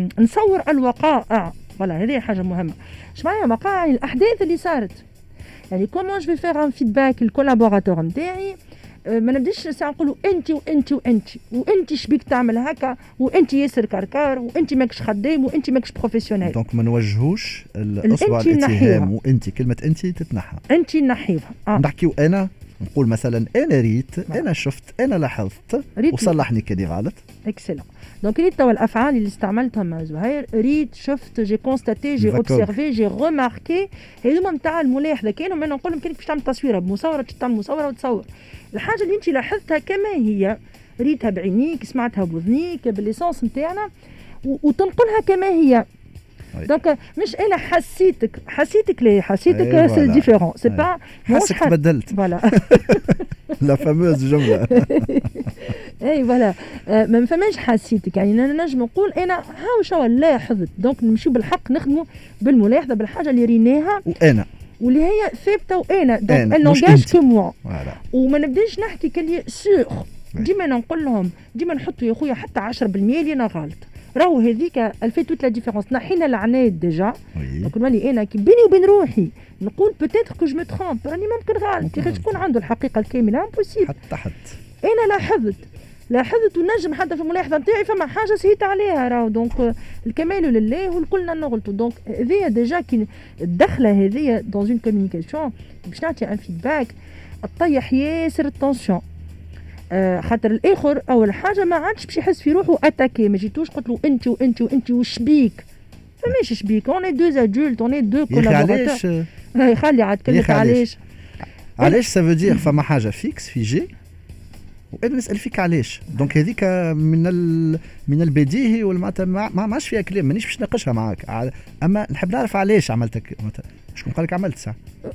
نصور الوقائع ولا هذه حاجه مهمه. اش معناها وقائع الاحداث اللي صارت يعني كومون جو في فير ان فيدباك الكولابوراتور نتاعي. ما نبداش ساعه نقولوا انت وانت وانت وانت شبيك تعمل هكا وانت ياسر كركار وانت ماكش خدام وانت ماكش بروفيسيونيل. دونك ما نوجهوش الاصبع الاتهام وانت كلمه انت تتنحى، انت نحيها. آه. نحكيو انا نقول مثلا انا ريت آه. انا شفت انا لاحظت وصلحني كدي غلط. اكسلون. دونك ريت توا الافعال اللي استعملتها مع زهير، ريت شفت جي كونستاتي جي اوبسيرفي جي ريماركي، هذوما نتاع الملاحظه. كانوا ما نقول لهم كانك باش تعمل تصويره بمصوره تعمل مصوره وتصور الحاجه اللي انت لاحظتها كما هي، ريتها بعينيك سمعتها بوذنيك بالليسانس نتاعنا وتنقلها كما هي. دونك مش انا حسيتك حسيتك ليه حسيتك سي ديفيرون سي با حسيتك تبدلت فوالا لا فاموز جمله. اي فوالا ما فماش حسيتك، يعني انا نجم نقول انا هاو شو لاحظت. دونك نمشيو بالحق نخدموا بالملاحظه بالحاجه اللي ريناها وانا واللي هي ثابته وانا دونك ان لونغاج كو موا. وما نبداش نحكي كلي سور ديما نقول لهم ديما نحطوا يا خويا حتى عشرة بالمئة اللي انا غلط، راهو هذيك الفي توت لا ديفيرونس. نحينا العناد ديجا دونك نولي انا كي بيني وبين روحي نقول بوتيتر كو جو مي ترومب راني ممكن غلط يا اخي شكون عنده الحقيقه الكامله امبوسيبل. حتى حد انا لاحظت لاحظت ونجم حتى في الملاحظه نتاعي فما حاجه سهيت عليها راهو. دونك الكمال لله والكلنا نغلطوا. دونك هذيا ديجا كي الدخله هذيا دون اون كوميونيكاسيون باش نعطي ان فيدباك طيح ياسر التونسيون. آه خاطر الاخر اول حاجه ما عادش باش يحس في روحه اتاكي، ما جيتوش قلت له انت وانت وانت وش بيك، فماش شبيك اوني دو ادولت اوني دو كولابوراتور. هاي خلي عاد كلمه علاش علاش سافو دير فما حاجه فيكس في جي وانا نسال فيك علاش. دونك هذيك من ال... من البديهي والمعناتها ما ماش فيها كلام، مانيش باش ناقشها معاك، اما نحب نعرف علاش عملتك. شكون قال لك عملت ساعه؟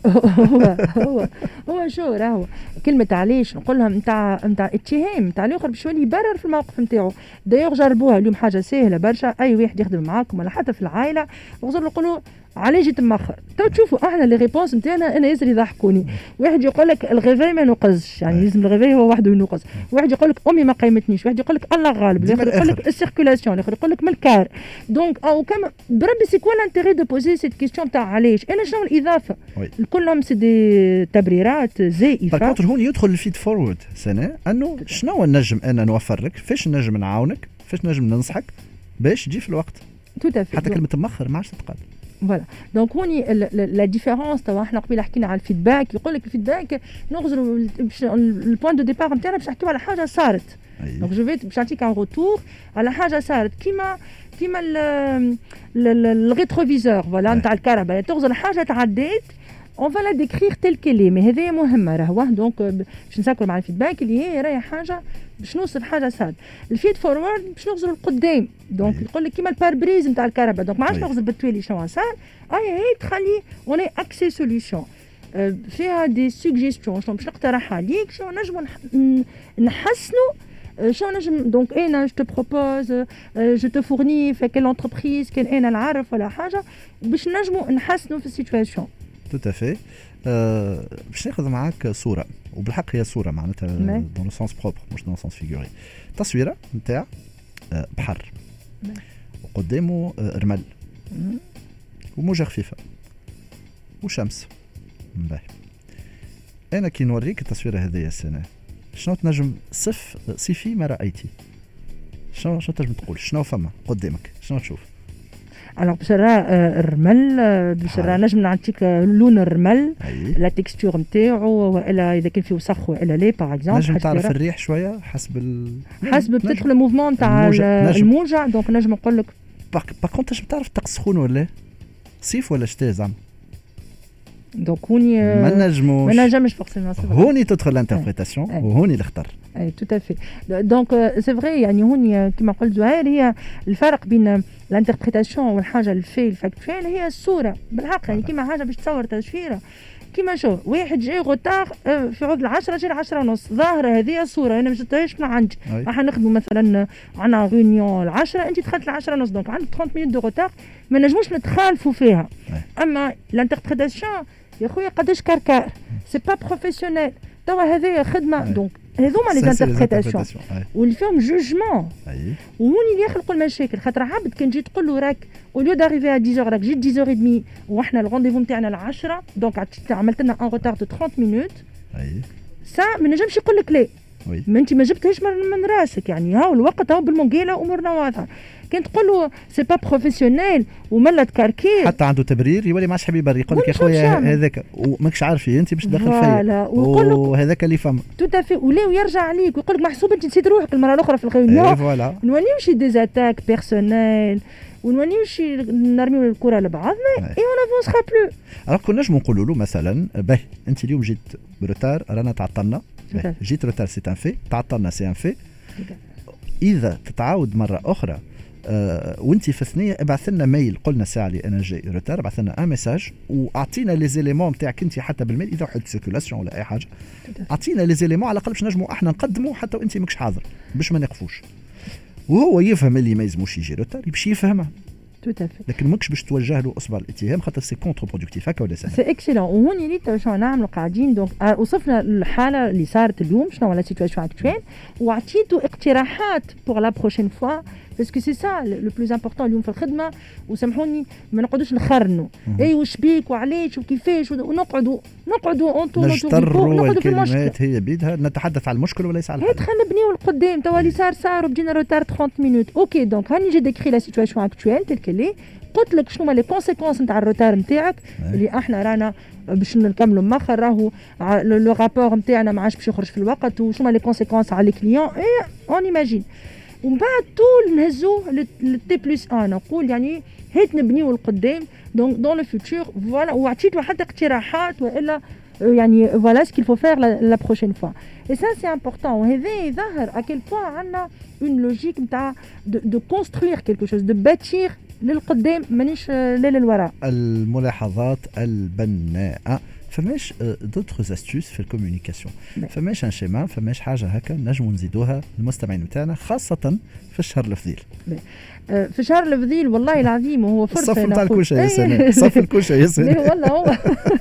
هو هو هو شو راهو كلمه علاش نقولها نتاع نتاع اتهام نتاع الاخر باش يولي يبرر في الموقف نتاعو. دايوغ جربوها اليوم حاجه سهله برشا، اي واحد يخدم معاكم ولا حتى في العائله وغزر نقولوا علاش جيت مأخر. تو تشوفوا احنا لي ريبونس نتاعنا انا ياسر يضحكوني. واحد يقول لك الغيفاي ما نوقزش، يعني لازم الغيفاي هو وحده ينوقز. واحد يقول لك امي ما قيمتنيش، واحد يقول لك الله غالب، الاخر يقول لك السيركولاسيون، الاخر يقول لك من الكار. دونك او كما بربي سي كوا لانتيري دو بوزي سيت كيستيون تاع علاش. انا شنو الاضافه؟ كلهم سي دي تبريرات زائفه. باغ هون يدخل الفيد فورورد سنه انه شنو نجم انا نوفر لك، فاش نجم نعاونك، فاش نجم ننصحك باش تجي في الوقت. حتى كلمه مأخر ما عادش تتقال. فوالا دونك هوني لا ديفيرونس. توا احنا قبيله حكينا على الفيدباك، يقول لك الفيدباك نغزروا البوان دو ديبار نتاعنا باش نحكيو على حاجه صارت. دونك جو فيت باش نعطيك ان روتور على حاجه صارت كيما كيما الريتروفيزور فوالا نتاع الكهرباء، تغزر حاجه تعديت اون فا لا ديكريغ تيل كيلي، مي هذه مهمه راهو. دونك باش نسكروا مع الفيدباك اللي هي راهي حاجه باش نوصل حاجه صارت. الفيد فورورد باش نغزروا القدام. دونك يقول لك كيما الباربريز نتاع الكهرباء، دونك ما عادش نغزر بالتوالي شنو صار، اي هي تخلي اوني اكسي سوليوشن فيها دي سوجيستيون شنو باش نقترحها عليك، شنو نجموا نحسنوا شنو نجم. دونك انا جو تو بروبوز جو تو فورني في كل انتربريز كان انا نعرف ولا حاجه باش نجموا نحسنوا في السيتواسيون. تو تافي. باش ناخذ معاك صوره، وبالحق هي صوره معناتها دون لو سونس بروبر مش دون لو سونس فيغوري. تصويره نتاع بحر وقدامه رمل وموجه خفيفه وشمس. باهي انا كي نوريك التصويره هذه السنه شنو تنجم صف صفي ما رايتي؟ شنو شنو تنجم تقول؟ شنو فما قدامك؟ شنو تشوف؟ الوغ باش نرى الرمل، باش نرى نجم نعطيك لون الرمل لا تكستور نتاعو، والا اذا كان فيه وسخ والا لا باغ اكزومبل. نجم تعرف الريح شويه حسب ال... حسب بتدخل الموفمون نتاع الموجه. دونك نجم نقول لك باغ كونت تنجم تعرف الطقس سخون ولا صيف ولا شتاء زعما. دونك هوني ما نجموش ما نجمش فورسيمون. هوني تدخل الانتربريتاسيون وهوني الخطر. اي تو تافي. دونك سي فري يعني هوني كما قلت زهير هي الفرق بين الانتربريتاسيون والحاجه الفي الفاكتوال هي الصوره بالحق. يعني كيما حاجه باش تصور تصويره كيما شوف واحد جاي غوتار في عقد العشرة جاي العشرة ونص ظاهرة هذه الصورة أنا مش تايش من عندي. راح نخدموا مثلا عنا ريونيون العشرة أنت دخلت العشرة ونص دونك عندك ثلاثين مينوت دو غوتار ما نجموش نتخالفوا فيها. أما الانتربريتاسيون يا خويا قداش كاركار سي با بروفيسيونيل. توا هذه خدمة دونك هذوما لي انتربريتاسيون واللي فيهم جوجمون وهوني اللي يخلقوا المشاكل. خاطر عبد كان جيت تقول له راك اوليو داريفي ا عشرة راك جيت عشرة وثلاثين وحنا الرونديفو نتاعنا ل عشرة دونك عملت لنا ان روتار دو ثلاثين مينوت سا ما نجمش يقول لك لا ما انت ما جبتهاش من راسك يعني هاو الوقت هاو بالمونقيله امورنا واضحه. كان تقول له سي با بروفيسيونيل وملا تكركير حتى عنده تبرير يولي ما عادش حبيب يبرر يقول لك يا خويا هذاك وماكش عارف انت باش تدخل فيا وهذاك اللي فما تو تافي ولا ويرجع عليك ويقول لك محسوب انت نسيت روحك المره الاخرى في الغيونيون فوالا نوليو شي ديزاتاك بيرسونيل ونوليو شي نرميو الكره لبعضنا اي اون افونسخا بلو. alors كنا نجمو نقولوا له مثلا باهي انت اليوم جيت بروتار رانا تعطلنا جيت روتار سي ان في تعطلنا سي ان في اذا تتعاود مره اخرى أه وانت في الثنيه ابعث لنا ميل قلنا الساعه اللي انا جاي روتار ابعث لنا ان ميساج واعطينا لي زيليمون نتاعك انت حتى بالميل اذا واحد سيركولاسيون ولا اي حاجه اعطينا لي زيليمون على الاقل باش نجموا احنا نقدموا حتى وانت ماكش حاضر باش ما نقفوش وهو يفهم اللي ما يلزموش يجي روتار يمشي يفهمها لكن ماكش باش توجه له اصبع الاتهام خاطر سي كونتر برودكتيف هكا ولا سي اكسيلون. وهوني اللي شنو نعملوا قاعدين دونك وصفنا الحاله اللي صارت اليوم شنو ولا سيتواسيون اكتويل وعطيتو اقتراحات بور لا بروشين فوا باسكو سي سا لو بلوز امبورطون اليوم في الخدمه وسامحوني ما نقعدوش نخرنوا اي واش بيك وعلاش وكيفاش ونقعدوا نقعدوا اونتو نقعدوا في المشكله هي بيدها نتحدث على المشكل وليس على الحل. خلينا نبنيو القدام توا اللي صار صار وبدينا روتار ثلاثين مينوت اوكي دونك هاني جي ديكري لا سيتواسيون اكتويل تلك اللي قلت لك شنو هما لي كونسيكونس نتاع الروتار نتاعك اللي احنا رانا باش نكملوا مؤخر راهو لو رابور نتاعنا ما عادش باش يخرج في الوقت وشنو هما لي كونسيكونس على الكليون اي اون ايماجين ومن بعد طول نهزوه للتي بلس ان نقول يعني هيت نبنيو القدام دونك دون لو فيوتور فوالا وعطيت له حتى اقتراحات والا يعني فوالا سكيل فو فير لا بروشين فوا اي سا سي امبورطون وهذا يظهر ا كيل بوين عندنا اون لوجيك نتاع دو كونستروير كيلكو شوز دو باتير للقدام مانيش لا للوراء. الملاحظات البناءه فماش دوتر استيوس في الكوميونيكاسيون فماش ان شيما فماش حاجه هكا نجموا نزيدوها للمستمعين بتاعنا خاصه في الشهر الفضيل. في شهر الفضيل والله العظيم وهو فرصه صف نتاع الكوشه يا سلام صف الكوشه يا سلام والله هو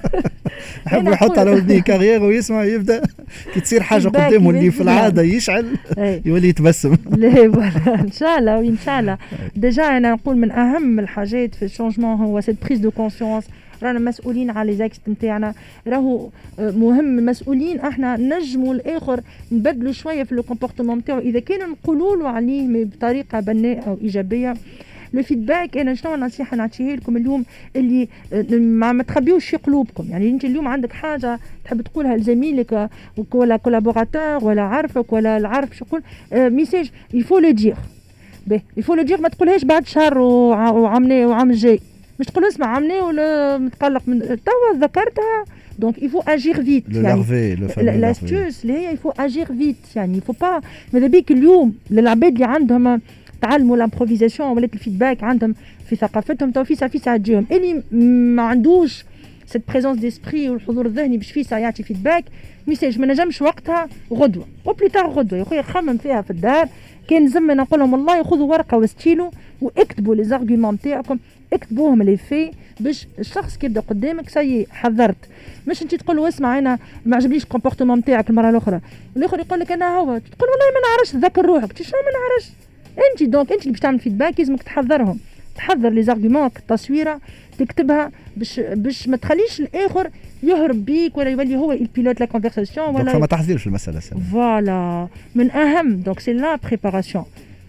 نحب يحط على ودني كارير ويسمع يبدا كي تصير حاجه قدامه اللي في العاده يشعل يولي يتبسم. لا ان شاء الله وان شاء الله ديجا انا نقول من اهم الحاجات في الشونجمون هو سيت بريز دو كونسيونس. رانا مسؤولين على لي زاكس نتاعنا راهو مهم مسؤولين احنا نجموا الاخر نبدلوا شويه في لو كومبورتمون نتاعو اذا كان نقولوا له عليه بطريقه بناءه او ايجابيه. لو فيدباك انا شنو نصيحه نعطيها لكم اليوم اللي ما تخبيوش في قلوبكم يعني انت اليوم عندك حاجه تحب تقولها لزميلك ولا كولابوراتور ولا عارفك ولا العارف شو يقول ميساج يفو لو دير باهي يفو لو دير ما تقولهاش بعد شهر وعامني وعام الجاي مش تقول اسمع عامني ولا متقلق من توا ذكرتها دونك يفو اجير فيت يعني لاستيوس اللي هي يفو اجير فيت يعني يفو با ماذا بيك اليوم للعباد اللي عندهم تعلموا الامبروفيزاسيون ولات الفيدباك عندهم في ثقافتهم تو فيسا فيسا تجيهم اللي ما عندوش سيت بريزونس ديسبري والحضور الذهني باش فيسا يعطي فيدباك ميساج ما نجمش وقتها غدوه او بليتار غدوه يا خويا خمم فيها في الدار كان زم نقول لهم والله خذوا ورقه وستيلو واكتبوا لي زارغيومون نتاعكم اكتبوهم لي في باش الشخص كي يبدا قدامك سي حذرت مش انت تقول له اسمع انا ما عجبنيش الكومبورتمون نتاعك المره الاخرى الاخر يقول لك انا هو تقول والله ما نعرفش تذكر روحك شنو ما نعرفش انت دونك انت اللي باش تعمل فيدباك لازمك تحذرهم تحضر لي زارغيومون التصويره تكتبها باش باش ما تخليش الاخر يهرب بيك ولا يولي هو البيلوت لا كونفرساسيون ولا فما تحضير في المساله فوالا من اهم دونك سي لا بريباراسيون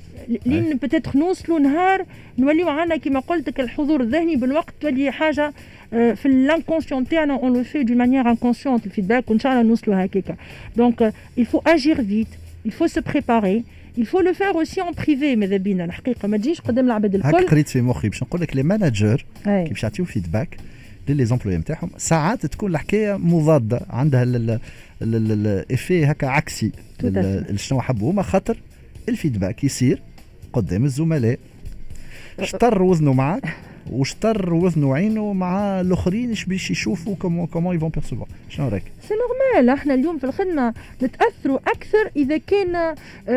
لين بتاتر نوصلوا نهار نوليو عندنا كما قلت لك الحضور الذهني بالوقت تولي حاجه في الانكونسيون تاعنا اون لو في دو مانيير انكونسيونت الفيدباك وان شاء الله نوصلوا هكاك دونك il faut agir vite il faut se préparer il faut le faire aussi en privé ماذا بينا الحقيقه ما تجيش قدام العباد الكل. هاك قريت في مخي باش نقول لك لي ماناجر كي باش يعطيو فيدباك للي زومبلوي نتاعهم ساعات تكون الحكايه مضاده عندها الافي هكا عكسي شنو حبوا هما خاطر الفيدباك يصير قدام الزملاء شطر وزنه معك وشطر وذنه وعينه مع الاخرين ايش باش يشوفوا كومون كومون يفون بيرسيفوار. شنو رايك؟ سي نورمال، احنا اليوم في الخدمه نتاثروا اكثر اذا كان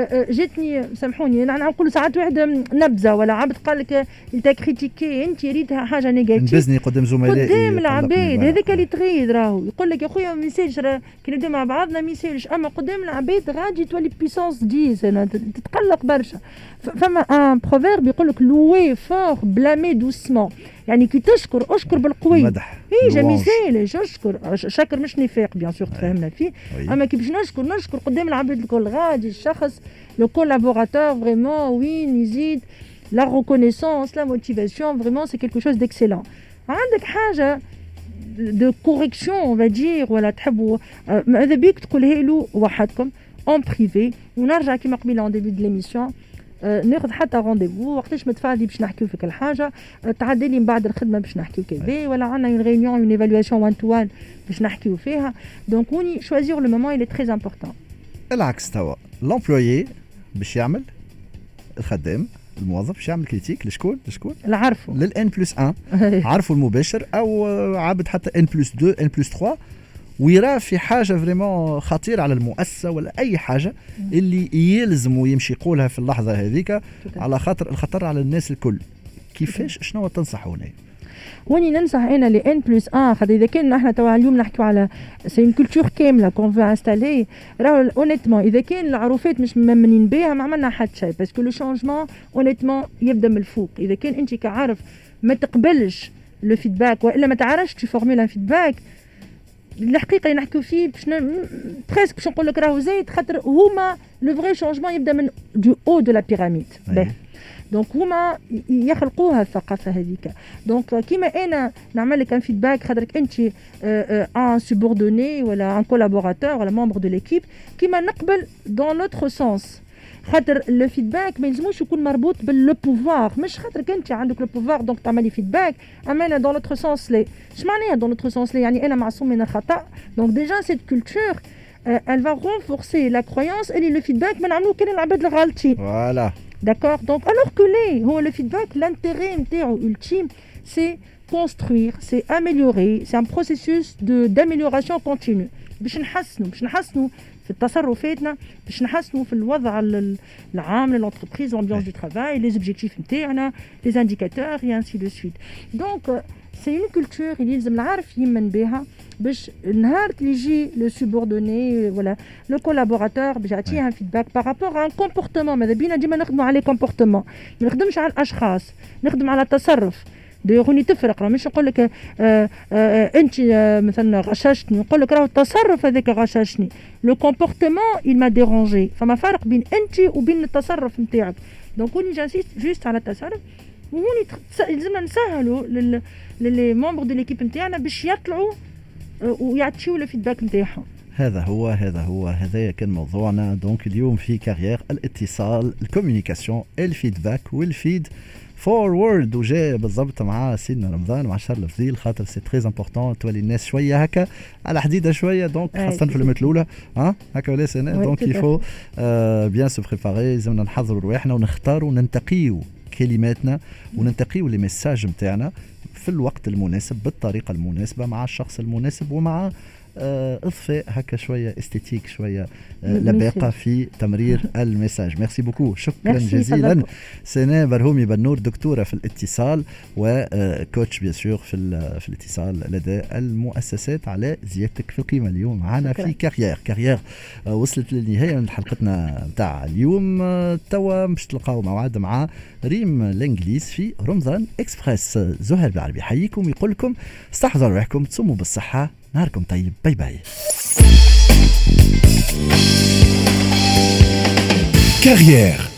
جاتني سامحوني انا نقول ساعات واحد نبذه ولا عبد قال لك انت كريتيكي انت ريتها حاجه نيجاتيف نبزني قدام زملائي قدام العباد، هذاك اللي تغير راهو يقول لك يا خويا ما يسالش كي نبدا مع بعضنا ما يسالش، اما قدام العباد غادي تولي بيسونس ديز تتقلق برشا. فما ان بروفيرب يقول لك لوي فور بلامي دوسمون، يعني كي تشكر اشكر بالقوي. مدح اي ما يسالش اشكر، شكر مش نفاق بيان سور تفهمنا فيه، اما كي باش نشكر نشكر قدام العباد الكل غادي الشخص لو كولابوراتور فريمون وين يزيد لا ريكونيسونس لا موتيفاسيون، فريمون سي كيلكو شوز ديكسيلون. عندك حاجه دو كوريكسيون اون فا دير ولا تحبوا ماذا بيك تقولها له وحدكم اون بريفي، ونرجع كيما قبيله اون ديبي دو ليميسيون أه ناخذ حتى رونديفو وقتاش متفاعلي باش نحكيو في كل حاجه، أه تعدي لي من بعد الخدمه باش نحكيو كذا، ولا عندنا اون ريونيون اون ايفالواسيون وان تو وان باش نحكيو فيها. دونك وني شوازير لو مومون اللي تري امبورطون. العكس توا لومبلويي باش يعمل الخدام الموظف باش يعمل كريتيك لشكون لشكون نعرفوا للان بلس واحد عرفوا المباشر او عابد حتى ان بلس اثنين ان بلس ثلاثة، ويرى في حاجه فريمون خطيره على المؤسسه ولا اي حاجه اللي يلزم يمشي يقولها في اللحظه هذيك، على خاطر الخطر على الناس الكل. كيفاش شنو تنصحونا؟ وني ننصح انا لي ان بلس واحد، خاطر اذا كان احنا توا اليوم نحكيو على سي اون كولتور كامله كون فو انستالي، راهو اونيتمون اذا كان العروفات مش ممنين بها ما عملنا حتى شيء، باسكو لو شونجمون اونيتمون يبدا من الفوق. اذا كان انت كعارف ما تقبلش لو فيدباك والا ما تعرفش تفورميل ان فيدباك، الحقيقه نحكيو فيه باش بريسك باش نقول لك راهو زايد، خاطر هما لو فري شونجمون يبدا من دو او دو لا بيراميد. دونك هما يخلقوها الثقافه هذيك. دونك كيما انا نعمل لك ان فيدباك خاطرك انت ان سوبوردوني ولا ان كولابوراتور ولا ممبر دو ليكيب، كيما نقبل دون لوتر سونس، خاطر لو فيدباك ما يلزموش يكون مربوط باللو بوفوار، مش خاطرك انت عندك لو بوفوار دونك تعمل لي فيدباك، اما انا دون لوتر سونس لي. اش معناها دون لوتر سونس لي؟ يعني انا معصوم من الخطا. دونك ديجا سيت كولتور elle va renforcer la croyance اللي لو فيدباك ما نعملوه كان العباد الغالطين. فوالا D'accord. Donc, alors que les, le feedback, l'intérêt ultime, c'est construire, c'est améliorer, c'est un processus de d'amélioration continue. باش نحسنوا باش نحسنوا في تصرفاتنا، باش نحسنوا في الوضع العام للانتربريز، l'ambiance du travail, les objectifs نتاعنا، les indicateurs et ainsi de suite. Donc, c'est une culture اللي لازم العارف يمن بها باش نهار اللي يجي لو سوبوردوني ولا لو كولابوراتور باش يعطيه ان فيدباك بارابور ان كومبورتمون. ماذا بينا ديما نخدموا على كومبورتمون، ما نخدمش على الاشخاص، نخدم على التصرف. ديروني تفرق، مش نقول لك آه آه آه انت آه مثلا غششتني، نقول لك راهو التصرف هذاك غششني، لو كومبورتمون il m'a dérangé. فما فرق بين انت وبين التصرف نتاعك. دونك وني جانسيست جوست على التصرف، وهوني لازمنا نسهلوا للي ممبر دو ليكيب نتاعنا باش يطلعوا ويعطيو لو فيدباك نتاعهم. هذا هو هذا هو هذايا كان موضوعنا دونك اليوم في كارير، الاتصال، الكوميونيكاسيون، الفيدباك والفيد فورورد. وجاء بالضبط مع سيدنا رمضان ومع شهر الفضيل، خاطر سي تري امبورطون تولي الناس شويه هكا على حديده شويه، دونك خاصه في المات الاولى ها هكا ولا سنه. دونك يفو بيان سو بريباري، لازمنا نحضروا رواحنا ونختاروا وننتقيوا كلماتنا وننتقيوا لي ميساج نتاعنا في الوقت المناسب بالطريقه المناسبه مع الشخص المناسب، ومع اضفاء هكا شويه استيتيك شويه لباقه في تمرير الميساج. ميرسي بوكو، شكرا جزيلا سناء برهومي بنور، دكتوره في الاتصال وكوتش بيان سور في في الاتصال لدى المؤسسات، على زيادتك في القيمه اليوم معنا في كارير. كارير وصلت للنهايه من حلقتنا نتاع اليوم. توا باش تلقاو موعد مع ريم الانجليز في رمضان اكسبريس. زهير بالعربي حييكم، يقول لكم استحضروا روحكم، تصوموا بالصحه، نهاركم طيب، باي باي. Carrière